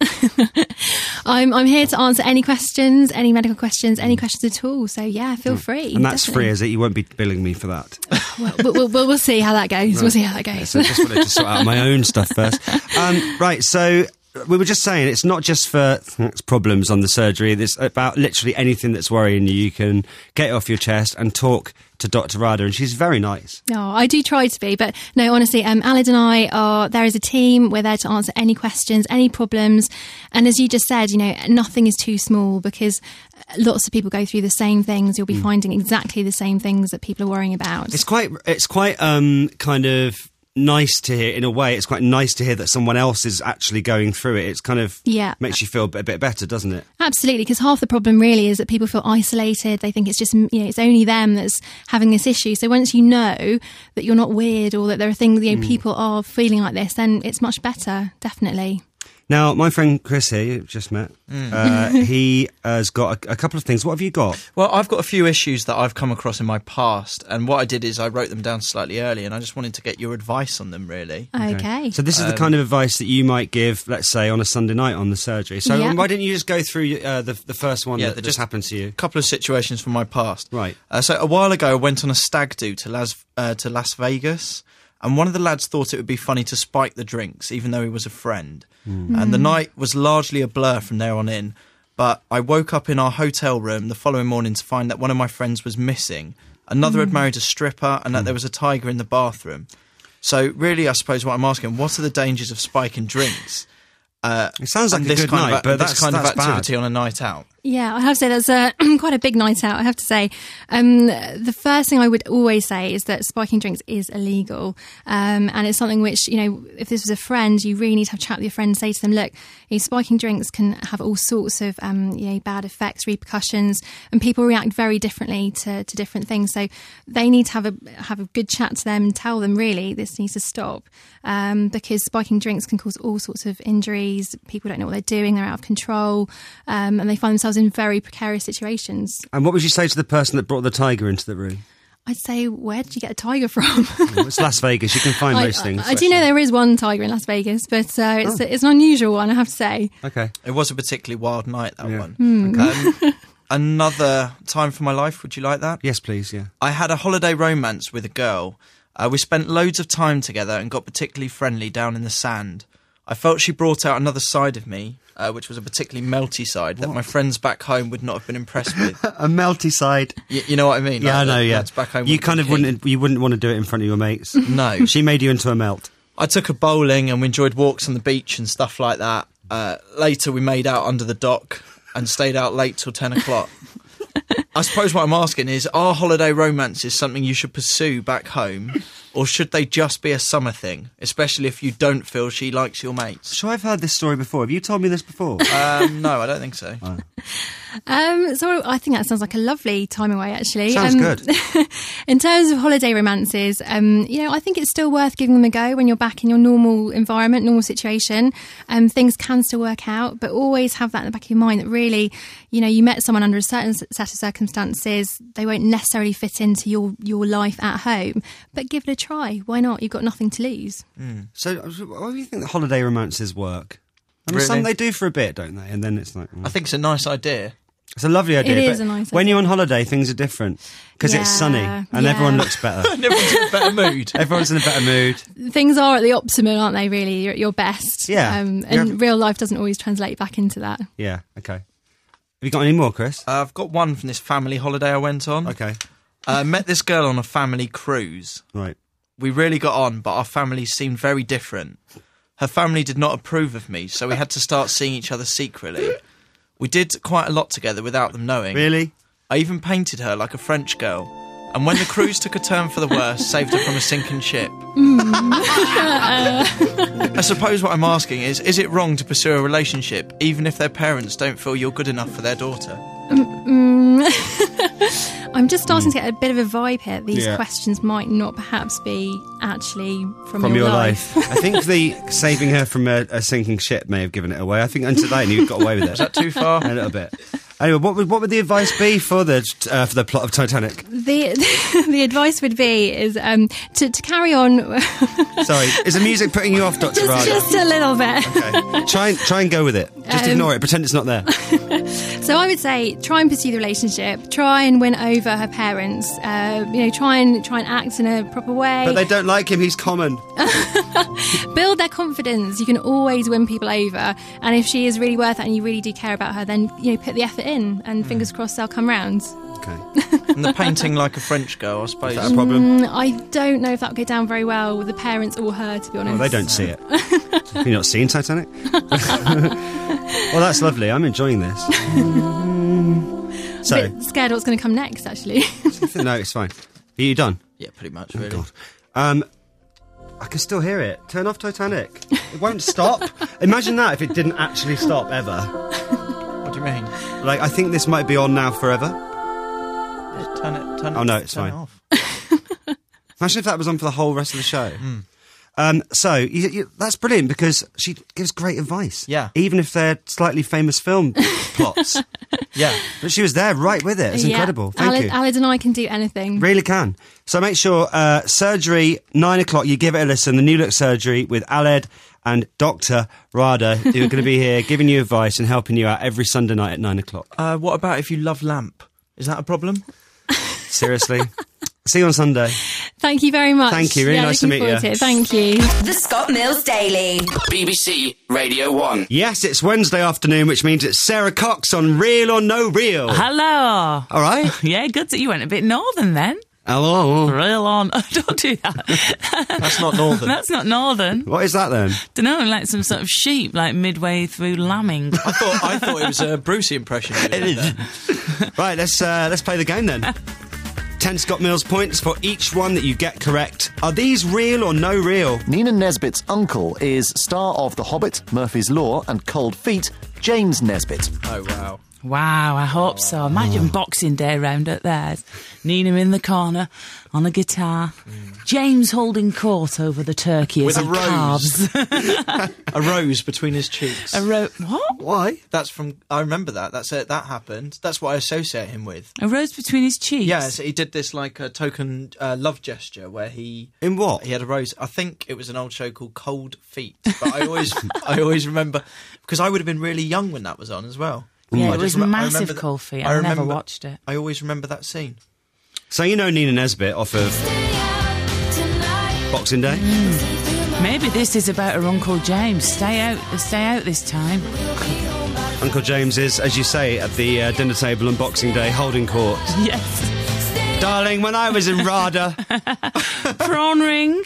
[SPEAKER 7] I'm I'm here to answer any questions, any medical questions, any questions at all. So yeah, feel free.
[SPEAKER 3] And that's
[SPEAKER 7] definitely.
[SPEAKER 3] free, is it? You won't be billing me for that.
[SPEAKER 7] We'll, we'll, we'll, we'll see how that goes. We'll see how that goes.
[SPEAKER 3] So I just wanted to sort out my own stuff first. Um, right, so we were just saying it's not just for problems on the surgery. It's about literally anything that's worrying you. You can get it off your chest and talk to Doctor Rada, and she's very nice.
[SPEAKER 7] No, I do try to be, but no, honestly, um, Alid and I are there as a team. We're there to answer any questions, any problems, and as you just said, you know, nothing is too small because lots of people go through the same things. You'll be finding exactly the same things that people are worrying about.
[SPEAKER 3] It's quite, it's quite um, kind of nice to hear in a way. It's quite nice to hear that someone else is actually going through it. It's kind of
[SPEAKER 7] Yeah.
[SPEAKER 3] makes you feel a bit, a bit better, doesn't it?
[SPEAKER 7] Absolutely, because half the problem really is that people feel isolated. They think it's just, you know, it's only them that's having this issue. So once you know that you're not weird or that there are things, you know, people are feeling like this, then it's much better, definitely.
[SPEAKER 3] Now, my friend Chris here, you just met, uh, he has got a, a couple of things. What have you got?
[SPEAKER 4] Well, I've got a few issues that I've come across in my past, and what I did is I wrote them down slightly early, and I just wanted to get your advice on them, really.
[SPEAKER 7] Okay.
[SPEAKER 3] So this is the kind of advice that you might give, let's say, on a Sunday night on the surgery. So
[SPEAKER 7] Yeah.
[SPEAKER 3] why didn't you just go through uh, the, the first one
[SPEAKER 4] Yeah,
[SPEAKER 3] that
[SPEAKER 4] they're
[SPEAKER 3] just
[SPEAKER 4] just-
[SPEAKER 3] happened to you?
[SPEAKER 4] A couple of situations from my past.
[SPEAKER 3] Right.
[SPEAKER 4] Uh, so a while ago, I went on a stag do to Las uh, to Las Vegas, and one of the lads thought it would be funny to spike the drinks, even though he was a friend. And the night was largely a blur from there on in. But I woke up in our hotel room the following morning to find that one of my friends was missing. Another had married a stripper, and that there was a tiger in the bathroom. So really, I suppose what I'm asking, what are the dangers of spiking drinks? Uh,
[SPEAKER 3] It sounds like
[SPEAKER 4] and
[SPEAKER 3] a
[SPEAKER 4] this
[SPEAKER 3] good
[SPEAKER 4] kind
[SPEAKER 3] night,
[SPEAKER 4] of,
[SPEAKER 3] but
[SPEAKER 4] this
[SPEAKER 3] that's,
[SPEAKER 4] kind
[SPEAKER 3] that's
[SPEAKER 4] of activity
[SPEAKER 3] bad.
[SPEAKER 4] on a night out.
[SPEAKER 7] Yeah, I have to say that's a, quite a big night out, I have to say. Um, the first thing I would always say is that spiking drinks is illegal. Um, and it's something which, you know, if this was a friend, you really need to have a chat with your friend and say to them, look, you know, spiking drinks can have all sorts of, um, you know, bad effects, repercussions, and people react very differently to, to different things. So they need to have a, have a good chat to them and tell them, really, this needs to stop. Um, because spiking drinks can cause all sorts of injuries. People don't know what they're doing. They're out of control. Um, and they find themselves in very precarious situations.
[SPEAKER 3] And what would you say to the person that brought the tiger into the room?
[SPEAKER 7] I'd say, where did you get a tiger from?
[SPEAKER 3] Well, it's Las Vegas. You can find
[SPEAKER 7] I,
[SPEAKER 3] most things.
[SPEAKER 7] I, I do know there is one tiger in Las Vegas, but uh, it's,
[SPEAKER 3] Oh.
[SPEAKER 7] it's an unusual one, I have to say.
[SPEAKER 3] Okay.
[SPEAKER 4] It was a particularly wild night, that
[SPEAKER 3] Yeah.
[SPEAKER 4] one.
[SPEAKER 7] Hmm.
[SPEAKER 4] Um, another time for my life, would you like that?
[SPEAKER 3] Yes, please, yeah.
[SPEAKER 4] I had a holiday romance with a girl. Uh, we spent loads of time together and got particularly friendly down in the sand. I felt she brought out another side of me, uh, which was a particularly melty side that my friends back home would not have been impressed with.
[SPEAKER 3] A melty side.
[SPEAKER 4] Y- you know what I mean?
[SPEAKER 3] Yeah, I
[SPEAKER 4] Like,
[SPEAKER 3] know,
[SPEAKER 4] the
[SPEAKER 3] yeah.
[SPEAKER 4] lads back home
[SPEAKER 3] You
[SPEAKER 4] wouldn't
[SPEAKER 3] kind
[SPEAKER 4] be
[SPEAKER 3] of
[SPEAKER 4] keen.
[SPEAKER 3] wouldn't, you wouldn't want to do it in front of your mates.
[SPEAKER 4] No.
[SPEAKER 3] She made you into a melt.
[SPEAKER 4] I took her bowling and we enjoyed walks on the beach and stuff like that. Uh, later, we made out under the dock and stayed out late till ten o'clock. I suppose what I'm asking is, are holiday romances something you should pursue back home, or should they just be a summer thing, especially if you don't feel she likes your mates?
[SPEAKER 3] Sure, I've heard this story before. Have you told me this before?
[SPEAKER 4] Um, no, I don't think so.
[SPEAKER 7] Um, so I think that sounds like a lovely time away, actually.
[SPEAKER 3] Sounds
[SPEAKER 7] um,
[SPEAKER 3] good.
[SPEAKER 7] In terms of holiday romances, um, you know, I think it's still worth giving them a go when you're back in your normal environment, normal situation. Um, things can still work out, but always have that in the back of your mind that really, you know, you met someone under a certain set of circumstances. They won't necessarily fit into your, your life at home, but give it a try. Why not? You've got nothing to lose.
[SPEAKER 3] So, why do you think that holiday romances work? I mean,
[SPEAKER 4] Really?
[SPEAKER 3] some they do for a bit, don't they? And then it's like, mm.
[SPEAKER 4] I think it's a nice idea.
[SPEAKER 3] It's a lovely idea.
[SPEAKER 7] It is
[SPEAKER 3] but
[SPEAKER 7] a nice
[SPEAKER 3] when
[SPEAKER 7] idea.
[SPEAKER 3] you're on holiday, things are different because it's
[SPEAKER 7] Yeah,
[SPEAKER 3] sunny and
[SPEAKER 7] yeah.
[SPEAKER 3] everyone looks better.
[SPEAKER 4] Everyone's in a better mood.
[SPEAKER 3] Everyone's in a better mood.
[SPEAKER 7] Things are at the optimum, aren't they, really? You're at your best.
[SPEAKER 3] Yeah.
[SPEAKER 7] Um, and
[SPEAKER 3] You're-
[SPEAKER 7] real life doesn't always translate back into that.
[SPEAKER 3] Yeah. Okay. Have you got any more, Chris?
[SPEAKER 4] Uh, I've got one from this family holiday I went on.
[SPEAKER 3] Okay.
[SPEAKER 4] I uh, met this girl on a family cruise.
[SPEAKER 3] Right.
[SPEAKER 4] We really got on, but our families seemed very different. Her family did not approve of me, so we had to start seeing each other secretly. We did quite a lot together without them knowing.
[SPEAKER 3] Really?
[SPEAKER 4] I even painted her like a French girl. And when the cruise took a turn for the worse, saved her from a sinking ship. I suppose what I'm asking is, is it wrong to pursue a relationship, even if their parents don't feel you're good enough for their daughter?
[SPEAKER 7] I'm just starting to get a bit of a vibe here. These
[SPEAKER 3] Yeah.
[SPEAKER 7] questions might not perhaps be actually from,
[SPEAKER 3] From your
[SPEAKER 7] life.
[SPEAKER 3] life. I think the saving her from a, a sinking ship may have given it away. I think until that, and you got away with it.
[SPEAKER 4] Is that too far?
[SPEAKER 3] A little bit. Anyway, what would what would the advice be for the uh, for the plot of Titanic?
[SPEAKER 7] The the advice would be is um, to to carry on.
[SPEAKER 3] Sorry, is the music putting you off, Doctor
[SPEAKER 7] just,
[SPEAKER 3] Rada?
[SPEAKER 7] just a little bit.
[SPEAKER 3] Okay. Try and try and go with it. Just
[SPEAKER 7] Um,
[SPEAKER 3] ignore it. Pretend it's not there.
[SPEAKER 7] So I would say try and pursue the relationship. Try and win over her parents. Uh, you know, try and try and act in a proper way.
[SPEAKER 3] But they don't like him. He's common.
[SPEAKER 7] Build their confidence. You can always win people over, and if she is really worth it and you really do care about her, then you know put the effort in, and fingers crossed they'll come round.
[SPEAKER 3] Okay.
[SPEAKER 4] And the painting like a French girl, I suppose.
[SPEAKER 3] Is that a problem?
[SPEAKER 7] Mm, I don't know if that would go down very well with the parents or her, to be honest.
[SPEAKER 3] Well, they don't see it. You're not seeing Titanic? Well, that's lovely. I'm enjoying this.
[SPEAKER 7] A
[SPEAKER 3] So,
[SPEAKER 7] bit scared what's going to come next, actually.
[SPEAKER 3] no, it's fine. Are you done?
[SPEAKER 4] Yeah, pretty much, really.
[SPEAKER 3] God. Um, I can still hear it. Turn off Titanic. It won't stop. Imagine that if it didn't actually stop ever.
[SPEAKER 4] What do you mean?
[SPEAKER 3] Like, I think this might be on now forever.
[SPEAKER 4] Just turn it, turn
[SPEAKER 3] Oh,
[SPEAKER 4] it,
[SPEAKER 3] no, it's
[SPEAKER 4] turn
[SPEAKER 3] fine.
[SPEAKER 4] it off.
[SPEAKER 3] Imagine if that was on for the whole rest of the show. Um, so, you, you, that's brilliant because she gives great advice.
[SPEAKER 4] Yeah.
[SPEAKER 3] Even if they're slightly famous film plots.
[SPEAKER 4] Yeah.
[SPEAKER 3] But she was there right with it. It's
[SPEAKER 7] Yeah.
[SPEAKER 3] incredible. Thank
[SPEAKER 7] Alid,
[SPEAKER 3] you.
[SPEAKER 7] Alid and I can do anything.
[SPEAKER 3] Really can. So make sure, uh, surgery, nine o'clock, you give it a listen. The New Look Surgery with Aled and Doctor Rada, who are going to be here giving you advice and helping you out every Sunday night at nine o'clock.
[SPEAKER 4] Uh, what about if you love lamp? Is that a problem?
[SPEAKER 3] Seriously. See you on Sunday.
[SPEAKER 7] Thank you very much.
[SPEAKER 3] Thank you. Really
[SPEAKER 7] yeah,
[SPEAKER 3] nice to
[SPEAKER 7] looking
[SPEAKER 3] meet
[SPEAKER 7] forward
[SPEAKER 3] you.
[SPEAKER 7] to it. Thank you.
[SPEAKER 1] The Scott Mills Daily.
[SPEAKER 2] B B C Radio one.
[SPEAKER 3] Yes, it's Wednesday afternoon, which means it's Sarah Cox on Real or No Real.
[SPEAKER 8] Hello.
[SPEAKER 3] All right.
[SPEAKER 8] Yeah, good that you went a bit northern then.
[SPEAKER 3] Hello.
[SPEAKER 8] Real on. Don't do that.
[SPEAKER 4] That's not northern.
[SPEAKER 8] That's not northern.
[SPEAKER 3] What is that then?
[SPEAKER 8] Don't know, like some sort of sheep, like midway through lambing.
[SPEAKER 4] I thought I thought it was a Brucey impression. It is.
[SPEAKER 3] Right, let's uh, let's play the game then. Ten Scott Mills points for each one that you get correct. Are these real or no real?
[SPEAKER 9] Nina Nesbitt's uncle is star of The Hobbit, Murphy's Law and Cold Feet, James Nesbitt.
[SPEAKER 4] Oh wow.
[SPEAKER 8] Wow, I hope so. Imagine Boxing Day round at theirs. Nina in the corner on a guitar. James holding court over the turkeys
[SPEAKER 4] With a
[SPEAKER 8] and
[SPEAKER 4] rose.
[SPEAKER 8] calves.
[SPEAKER 4] A rose between his cheeks.
[SPEAKER 8] a ro- what?
[SPEAKER 3] Why?
[SPEAKER 4] That's from. I remember that. That's it. That happened. That's what I associate him with.
[SPEAKER 8] A rose between his cheeks?
[SPEAKER 4] Yeah, so he did this like a token uh, love gesture where he
[SPEAKER 3] In what?
[SPEAKER 4] he had a rose. I think it was an old show called Cold Feet. But I always I always remember because I would have been really young when that was on as well.
[SPEAKER 8] Yeah,
[SPEAKER 4] I
[SPEAKER 8] it was
[SPEAKER 4] just rem- I
[SPEAKER 8] massive,
[SPEAKER 4] remember that-
[SPEAKER 8] Cold Feet.
[SPEAKER 4] I
[SPEAKER 8] I, never
[SPEAKER 4] remember-
[SPEAKER 8] watched it.
[SPEAKER 4] I always remember that scene.
[SPEAKER 3] So you know Nina Nesbitt off of Boxing Day?
[SPEAKER 8] Maybe this is about her Uncle James. Stay out, stay out this time.
[SPEAKER 3] Uncle James is, as you say, at the uh, dinner table on Boxing Day, holding court.
[SPEAKER 8] Yes.
[SPEAKER 3] Darling, when I was in RADA...
[SPEAKER 8] Prawn ring.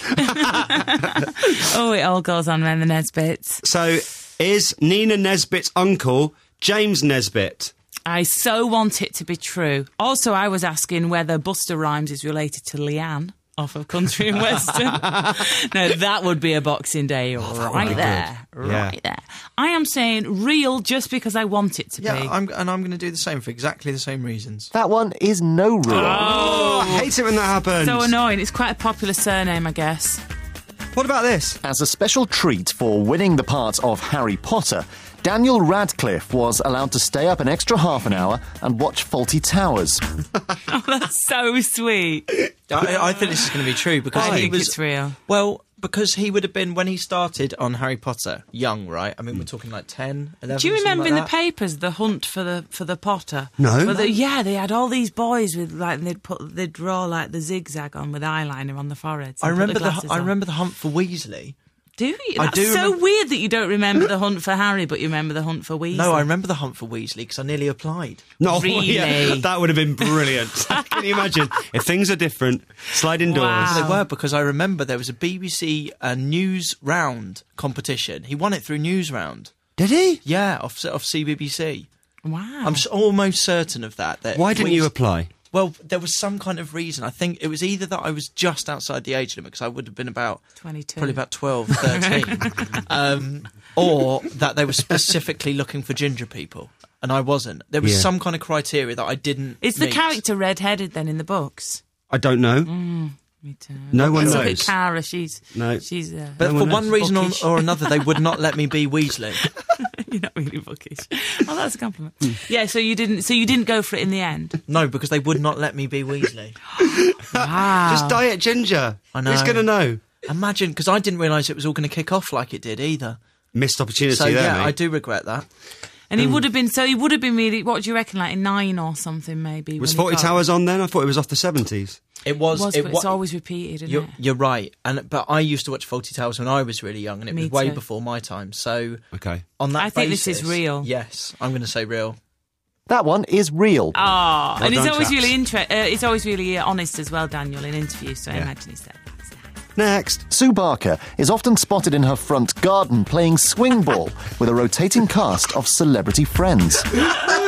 [SPEAKER 8] Oh, it all goes on around the Nesbitts.
[SPEAKER 3] So, is Nina Nesbitt's uncle James Nesbitt?
[SPEAKER 8] I so want it to be true. Also, I was asking whether Buster Rhymes is related to Leanne off of Country and Western. No, that would be a Boxing Day right there. Right
[SPEAKER 3] Yeah.
[SPEAKER 8] there. I am saying real just because I want it to
[SPEAKER 4] Yeah,
[SPEAKER 8] be.
[SPEAKER 4] I'm, and I'm going to do the same for exactly the same reasons.
[SPEAKER 9] That one is no real.
[SPEAKER 3] Oh, I hate it when that happens.
[SPEAKER 8] So annoying. It's quite a popular surname, I guess.
[SPEAKER 3] What about this?
[SPEAKER 9] As a special treat for winning the part of Harry Potter, Daniel Radcliffe was allowed to stay up an extra half an hour and watch Fawlty Towers.
[SPEAKER 8] Oh, that's so sweet.
[SPEAKER 4] I, I think this is going to be true because
[SPEAKER 8] I
[SPEAKER 4] he
[SPEAKER 8] think
[SPEAKER 4] was
[SPEAKER 8] it's real.
[SPEAKER 4] well because he would have been when he started on Harry Potter young, right? I mean, we're talking like ten, eleven.
[SPEAKER 8] Do you remember
[SPEAKER 4] something
[SPEAKER 8] in the
[SPEAKER 4] like that.
[SPEAKER 8] papers the hunt for the for the Potter?
[SPEAKER 3] No.
[SPEAKER 8] Well, the, yeah, they had all these boys with like they'd put they'd draw like the zigzag on with eyeliner on the foreheads.
[SPEAKER 4] I
[SPEAKER 8] and put
[SPEAKER 4] remember the,
[SPEAKER 8] glasses
[SPEAKER 4] I
[SPEAKER 8] on.
[SPEAKER 4] remember the hunt for Weasley.
[SPEAKER 8] Do you?
[SPEAKER 4] I
[SPEAKER 8] That's
[SPEAKER 4] do
[SPEAKER 8] so
[SPEAKER 4] remember-
[SPEAKER 8] weird that you don't remember the hunt for Harry, but you remember the hunt for Weasley.
[SPEAKER 4] No, I remember the hunt for Weasley because I nearly applied.
[SPEAKER 3] No,
[SPEAKER 8] Really?
[SPEAKER 3] yeah, that would have been brilliant. Can you imagine? If things are different, slide indoors.
[SPEAKER 8] Wow.
[SPEAKER 4] They were because I remember there was a B B C uh, News Round competition. He won it through News Round.
[SPEAKER 3] Did he?
[SPEAKER 4] Yeah, off off C B B C.
[SPEAKER 8] Wow.
[SPEAKER 4] I'm s- almost certain of that. that
[SPEAKER 3] Why didn't you
[SPEAKER 4] Weas-
[SPEAKER 3] apply?
[SPEAKER 4] Well, there was some kind of reason. I think it was either that I was just outside the age limit because I would have been about
[SPEAKER 8] twenty-two.
[SPEAKER 4] probably about twelve, thirteen, um, or that they were specifically looking for ginger people. and I wasn't. There was
[SPEAKER 3] Yeah.
[SPEAKER 4] some kind of criteria that I didn't.
[SPEAKER 8] Is the
[SPEAKER 4] meet.
[SPEAKER 8] character red-headed then in the books?
[SPEAKER 3] I don't know.
[SPEAKER 8] Me too.
[SPEAKER 3] No one
[SPEAKER 8] Look at
[SPEAKER 3] knows.
[SPEAKER 8] Cara, she's
[SPEAKER 3] No.
[SPEAKER 8] she's. Uh,
[SPEAKER 4] But
[SPEAKER 3] No
[SPEAKER 4] for
[SPEAKER 3] one
[SPEAKER 4] one
[SPEAKER 3] knows.
[SPEAKER 4] reason or,
[SPEAKER 8] Bookish.
[SPEAKER 4] or another, they would not let me be Weasley.
[SPEAKER 8] you're not really bookish. Well, that's a compliment. Yeah, so you didn't. So you didn't go for it in the end.
[SPEAKER 4] No, because they would not let me be Weasley.
[SPEAKER 8] Wow.
[SPEAKER 3] Just diet ginger.
[SPEAKER 4] I know.
[SPEAKER 3] Who's going to know?
[SPEAKER 4] Imagine, because I didn't realise it was all going to kick off like it did either.
[SPEAKER 3] Missed opportunity
[SPEAKER 4] So
[SPEAKER 3] there,
[SPEAKER 4] yeah,
[SPEAKER 3] mate.
[SPEAKER 4] I do regret that.
[SPEAKER 8] And he would have been. So he would have been really. What do you reckon? Like in nine or something, maybe.
[SPEAKER 3] Was
[SPEAKER 8] when he
[SPEAKER 3] Forty
[SPEAKER 8] got-
[SPEAKER 3] Towers on then? I thought it was off the seventies.
[SPEAKER 4] It was.
[SPEAKER 8] It was,
[SPEAKER 4] it
[SPEAKER 8] but
[SPEAKER 4] wa-
[SPEAKER 8] it's always repeated, isn't
[SPEAKER 4] You're,
[SPEAKER 8] it?
[SPEAKER 4] you're right, and but I used to watch Fawlty Towers when I was really young, and it
[SPEAKER 8] Me
[SPEAKER 4] was way
[SPEAKER 8] too.
[SPEAKER 4] before my time. So
[SPEAKER 3] Okay.
[SPEAKER 4] on that,
[SPEAKER 8] I think this
[SPEAKER 4] basis,
[SPEAKER 8] is real.
[SPEAKER 4] Yes, I'm going to say real.
[SPEAKER 9] That one is real.
[SPEAKER 8] Oh, and he's
[SPEAKER 3] done,
[SPEAKER 8] always
[SPEAKER 3] chaps.
[SPEAKER 8] really inter- uh, He's always really uh, honest as well, Daniel, in interviews. So I
[SPEAKER 3] Yeah.
[SPEAKER 8] imagine he said that.
[SPEAKER 3] Next.
[SPEAKER 9] Sue Barker is often spotted in her front garden playing swing ball with a rotating cast of celebrity friends.
[SPEAKER 8] You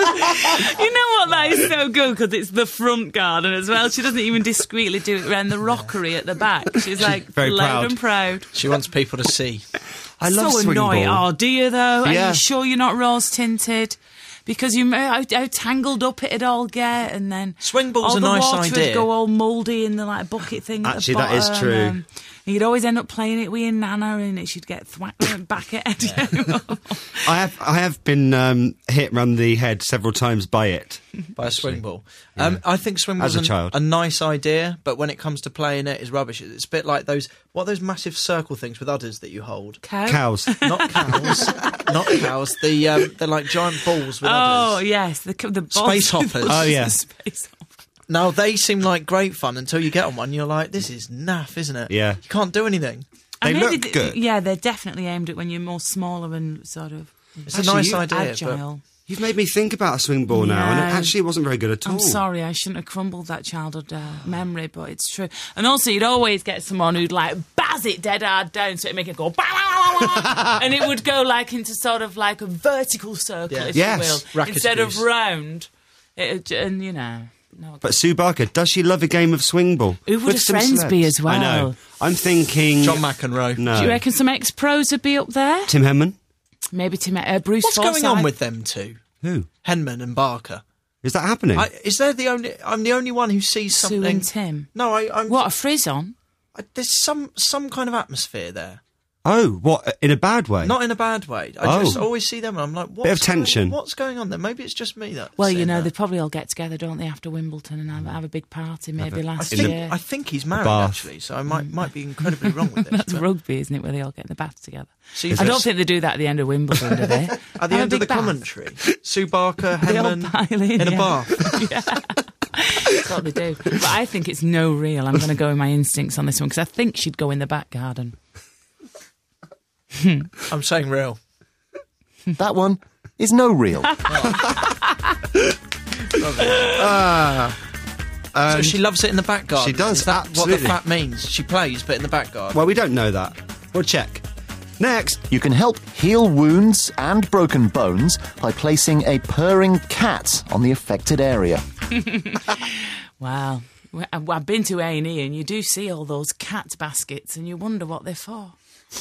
[SPEAKER 8] know what? That is so good because it's the front garden as well. She doesn't even discreetly do it around the rockery at the back. She's like
[SPEAKER 3] very
[SPEAKER 8] loud
[SPEAKER 3] proud.
[SPEAKER 8] and proud.
[SPEAKER 4] She wants people to see.
[SPEAKER 3] I love
[SPEAKER 8] so
[SPEAKER 3] swing
[SPEAKER 8] annoying.
[SPEAKER 3] ball.
[SPEAKER 8] Oh, do you though? Are
[SPEAKER 3] Yeah.
[SPEAKER 8] you sure you're not rose tinted? Because you how, how tangled up it'd all get, and then
[SPEAKER 4] Swing ball's
[SPEAKER 8] all
[SPEAKER 4] a
[SPEAKER 8] the
[SPEAKER 4] nice
[SPEAKER 8] water
[SPEAKER 4] idea.
[SPEAKER 8] would go all mouldy in the like bucket thing. at the
[SPEAKER 3] Actually, that is
[SPEAKER 8] bottom,
[SPEAKER 3] true.
[SPEAKER 8] and you'd always end up playing it with your nana, and it should get thwacked back at you.
[SPEAKER 3] I have I have been um, hit round the head several times by it.
[SPEAKER 4] By a swing ball. Um, I think swing
[SPEAKER 3] As
[SPEAKER 4] ball's
[SPEAKER 3] a
[SPEAKER 4] an-
[SPEAKER 3] child.
[SPEAKER 4] a nice idea, but when it comes to playing it, it's rubbish. It's a bit like those, what are those massive circle things with udders that you hold?
[SPEAKER 8] Cow?
[SPEAKER 3] Cows.
[SPEAKER 4] Not cows. Not cows. The, um, they're like giant balls with
[SPEAKER 8] Oh
[SPEAKER 4] udders.
[SPEAKER 8] yes, the the
[SPEAKER 4] Space
[SPEAKER 8] balls-
[SPEAKER 4] hoppers.
[SPEAKER 3] Oh, yeah.
[SPEAKER 8] Space hoppers.
[SPEAKER 4] Now, they seem like great fun until you get on one. You're like, this is naff, isn't it?
[SPEAKER 3] Yeah.
[SPEAKER 4] You can't do anything.
[SPEAKER 3] They
[SPEAKER 8] And maybe
[SPEAKER 3] look
[SPEAKER 8] th-
[SPEAKER 3] good.
[SPEAKER 8] Yeah, they're definitely aimed at when you're more smaller and sort of
[SPEAKER 4] It's
[SPEAKER 3] Actually,
[SPEAKER 4] a nice
[SPEAKER 3] you-
[SPEAKER 4] idea. but-
[SPEAKER 8] agile.
[SPEAKER 3] You've made me think about a swing ball now, and it
[SPEAKER 8] Yeah.
[SPEAKER 3] actually wasn't very good at all.
[SPEAKER 8] I'm sorry, I shouldn't have crumbled that childhood uh, memory, but it's true. And also, you'd always get someone who'd like baz it dead hard down, so it'd make it go, "Bah, bah, bah, bah," and it would go like into sort of like a vertical circle,
[SPEAKER 4] Yeah.
[SPEAKER 8] if
[SPEAKER 3] Yes.
[SPEAKER 8] you will,
[SPEAKER 4] Racket
[SPEAKER 8] instead of
[SPEAKER 4] abuse.
[SPEAKER 8] round. It, and you know, no.
[SPEAKER 3] But Sue Barker, does she love a game of swing ball?
[SPEAKER 8] Who would
[SPEAKER 3] With
[SPEAKER 8] her
[SPEAKER 3] some
[SPEAKER 8] friends be
[SPEAKER 3] celebs?
[SPEAKER 8] as well?
[SPEAKER 3] I know. I'm thinking...
[SPEAKER 4] John McEnroe.
[SPEAKER 3] No.
[SPEAKER 8] Do you reckon some ex-pros would be up there?
[SPEAKER 3] Tim Henman?
[SPEAKER 8] Maybe Tim, uh, Bruce.
[SPEAKER 4] What's
[SPEAKER 8] Forsyth.
[SPEAKER 4] going on with them two?
[SPEAKER 3] Who?
[SPEAKER 4] Henman and Barker.
[SPEAKER 3] Is that happening?
[SPEAKER 4] I, is there the only? I'm the only one who sees
[SPEAKER 8] Sue
[SPEAKER 4] something.
[SPEAKER 8] and Tim?
[SPEAKER 4] No, I, I'm.
[SPEAKER 8] What a frizz on!
[SPEAKER 4] I, there's some some kind of atmosphere there.
[SPEAKER 3] Oh, what? In a bad way?
[SPEAKER 4] Not in a bad way. I
[SPEAKER 3] Oh.
[SPEAKER 4] just always see them and I'm like, what's
[SPEAKER 3] of tension.
[SPEAKER 4] Going, what's going on there? Maybe it's just me that.
[SPEAKER 8] Well, you know, they probably all get together, don't they, after Wimbledon and have, have a big party, maybe
[SPEAKER 4] I
[SPEAKER 8] last
[SPEAKER 4] think
[SPEAKER 8] year.
[SPEAKER 4] I think he's married
[SPEAKER 3] bath.
[SPEAKER 4] actually, so I might might be incredibly wrong with this.
[SPEAKER 8] That's
[SPEAKER 4] but
[SPEAKER 8] rugby, isn't it, where they all get in the bath together?
[SPEAKER 4] See,
[SPEAKER 8] I don't
[SPEAKER 4] there's-
[SPEAKER 8] think they do that at the end of Wimbledon, do they?
[SPEAKER 4] at the
[SPEAKER 8] Have a
[SPEAKER 4] end of
[SPEAKER 8] big
[SPEAKER 4] the
[SPEAKER 8] bath?
[SPEAKER 4] commentary, Sue Barker,
[SPEAKER 8] They all
[SPEAKER 4] Henman
[SPEAKER 8] pile in,
[SPEAKER 4] in a
[SPEAKER 8] yeah.
[SPEAKER 4] bath.
[SPEAKER 8] That's what they do. But I think it's no real. I'm going to go with my instincts on this one, because I think she'd go in the back garden.
[SPEAKER 4] I'm saying real.
[SPEAKER 9] That one is no real.
[SPEAKER 4] so she loves it in the back garden.
[SPEAKER 3] she does,
[SPEAKER 4] Is that what
[SPEAKER 3] absolutely.
[SPEAKER 4] the fat means? She plays, but in the back garden.
[SPEAKER 3] Well, we don't know that. We'll check. Next.
[SPEAKER 9] You can help heal wounds and broken bones by placing a purring cat on the affected area.
[SPEAKER 8] Wow. Well, I- I've been to A and E, and you do see all those cat baskets, and you wonder what they're for.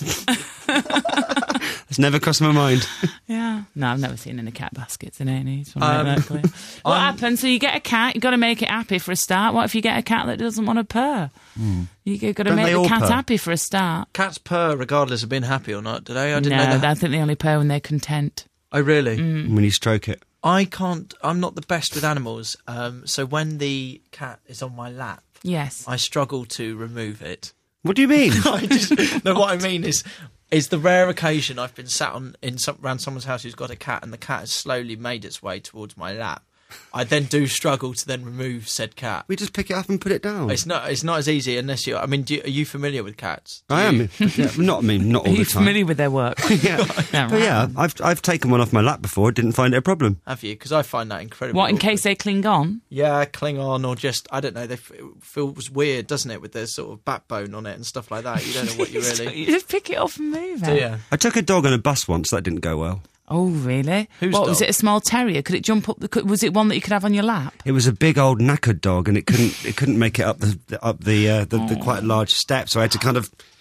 [SPEAKER 3] It's never crossed my mind.
[SPEAKER 8] Yeah. No, I've never seen any cat baskets in A and E. so
[SPEAKER 4] Um,
[SPEAKER 8] I'm clear. What happens? So you get a cat, you've got to make it happy for a start. What if you get a cat that doesn't want to purr? You've got to
[SPEAKER 3] Don't
[SPEAKER 8] make
[SPEAKER 3] they
[SPEAKER 8] the
[SPEAKER 3] all
[SPEAKER 8] cat
[SPEAKER 3] purr?
[SPEAKER 8] happy for a start.
[SPEAKER 4] Cats purr regardless of being happy or not. Did I? I didn't
[SPEAKER 8] no,
[SPEAKER 4] know that.
[SPEAKER 8] I think they only purr when they're content.
[SPEAKER 4] Oh, really?
[SPEAKER 3] When you stroke it.
[SPEAKER 4] I can't. I'm not the best with animals. Um, so when the cat is on my lap,
[SPEAKER 8] Yes.
[SPEAKER 4] I struggle to remove it.
[SPEAKER 3] What do you mean?
[SPEAKER 4] I just no. What I mean is, is the rare occasion I've been sat on in some around someone's house who's got a cat, and the cat has slowly made its way towards my lap. I then do struggle to then remove said cat.
[SPEAKER 3] We just pick it up and put it down.
[SPEAKER 4] It's not. It's not as easy unless you. I mean, do you, are you familiar with cats? Do
[SPEAKER 3] I
[SPEAKER 4] you?
[SPEAKER 3] am. Yeah, not I mean, not all
[SPEAKER 8] Are you
[SPEAKER 3] the time.
[SPEAKER 8] familiar with their work?
[SPEAKER 3] yeah. But yeah, I've I've taken one off my lap before. Didn't find it a problem.
[SPEAKER 4] Have you? Because I find that incredibly.
[SPEAKER 8] What, in
[SPEAKER 4] awkward.
[SPEAKER 8] case they cling on?
[SPEAKER 4] Yeah, cling on or just I don't know. They f- it feels weird, doesn't it, with their sort of backbone on it and stuff like that. You don't know what you really.
[SPEAKER 8] You just pick it up and move
[SPEAKER 4] do
[SPEAKER 8] it.
[SPEAKER 4] you?
[SPEAKER 3] I took a dog on a bus once. That didn't go well.
[SPEAKER 8] Oh, really?
[SPEAKER 4] Whose
[SPEAKER 8] what, was
[SPEAKER 4] dog?
[SPEAKER 8] it a small terrier? Could it jump up? The, could, was it one that you could have on your lap?
[SPEAKER 3] It was a big old knackered dog, and it couldn't it couldn't make it up the, the up the, uh, the the quite large steps. So I had to kind of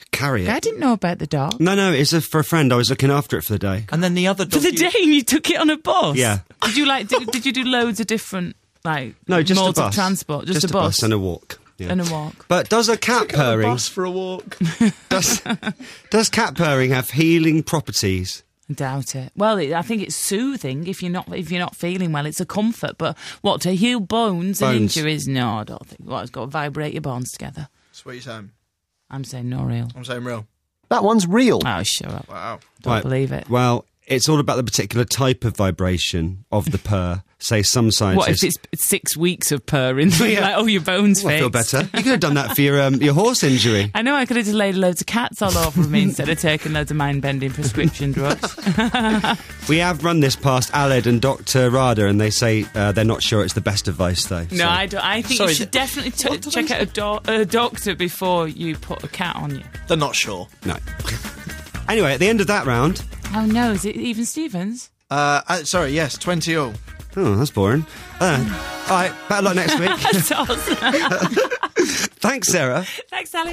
[SPEAKER 3] carry it.
[SPEAKER 8] I didn't know about the dog.
[SPEAKER 3] No, no, it's a, for a friend. I was looking after it for the day.
[SPEAKER 4] And then the other
[SPEAKER 8] For
[SPEAKER 4] dog.
[SPEAKER 8] the
[SPEAKER 4] you-
[SPEAKER 8] day you took it on a bus?
[SPEAKER 3] Yeah.
[SPEAKER 8] Did you like? Did, did you do loads of different like
[SPEAKER 3] No, just
[SPEAKER 8] modes
[SPEAKER 3] a bus.
[SPEAKER 8] of transport? Just,
[SPEAKER 3] just
[SPEAKER 8] a bus
[SPEAKER 3] and a walk. Yeah.
[SPEAKER 8] and a walk.
[SPEAKER 3] But does a cat
[SPEAKER 4] Go on a
[SPEAKER 3] purring?
[SPEAKER 4] bus for a walk.
[SPEAKER 3] Does, does cat purring have healing properties?
[SPEAKER 8] I doubt it. Well, it, I think it's soothing if you're not if you're not feeling well. It's a comfort. But what, to heal bones, and
[SPEAKER 3] Bones.
[SPEAKER 8] injuries? No, I don't think. Well, it's got to vibrate your bones together.
[SPEAKER 4] That's what you're saying.
[SPEAKER 8] I'm saying no real.
[SPEAKER 4] I'm saying real.
[SPEAKER 9] That one's real.
[SPEAKER 8] Oh, shut up!
[SPEAKER 4] Wow.
[SPEAKER 8] Don't
[SPEAKER 3] Right.
[SPEAKER 8] believe it.
[SPEAKER 3] Well, it's all about the particular type of vibration of the purr. Say some scientists.
[SPEAKER 8] What if it's six weeks of purring?
[SPEAKER 3] Yeah.
[SPEAKER 8] Like, oh, your bones
[SPEAKER 3] Well, I feel
[SPEAKER 8] fixed.
[SPEAKER 3] better. You could have done that for your um, your horse injury.
[SPEAKER 8] I know I could have just laid loads of cats all over me instead of taking loads of mind-bending prescription drugs.
[SPEAKER 3] We have run this past Aled and Doctor Rada, and they say uh, they're not sure it's the best advice, though.
[SPEAKER 8] No,
[SPEAKER 3] so-
[SPEAKER 8] I don't. I think
[SPEAKER 4] Sorry,
[SPEAKER 8] you should
[SPEAKER 4] th-
[SPEAKER 8] definitely t-
[SPEAKER 4] what did
[SPEAKER 8] check
[SPEAKER 4] I
[SPEAKER 8] out a, do- a doctor before you put a cat on you.
[SPEAKER 4] They're not sure.
[SPEAKER 3] No. Anyway, at the end of that round,
[SPEAKER 8] Oh no, is it even Stevens?
[SPEAKER 4] Uh, uh, sorry, yes, twenty all.
[SPEAKER 3] oh, that's boring. Uh, all right, better luck next week.
[SPEAKER 8] That's awesome.
[SPEAKER 3] Thanks, Sarah.
[SPEAKER 8] Thanks, Sally.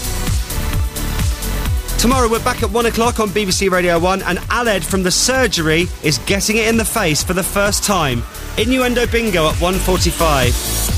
[SPEAKER 3] Tomorrow we're back at one o'clock on B B C Radio one, and Aled from The Surgery is getting it in the face for the first time. Innuendo Bingo at one forty-five.